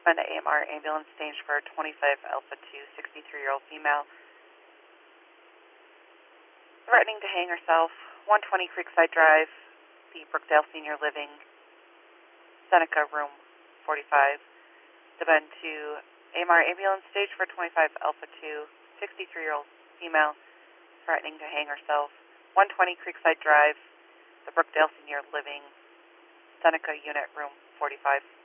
Respond to AMR ambulance stage for 25 Alpha 2, 63-year-old female. Threatening to hang herself, 120 Creekside Drive, the Brookdale Senior Living, Seneca, room 45. Depend to AMR ambulance stage for 25 Alpha 2, 63-year-old female, threatening to hang herself, 120 Creekside Drive, the Brookdale Senior Living, Seneca unit, room 45.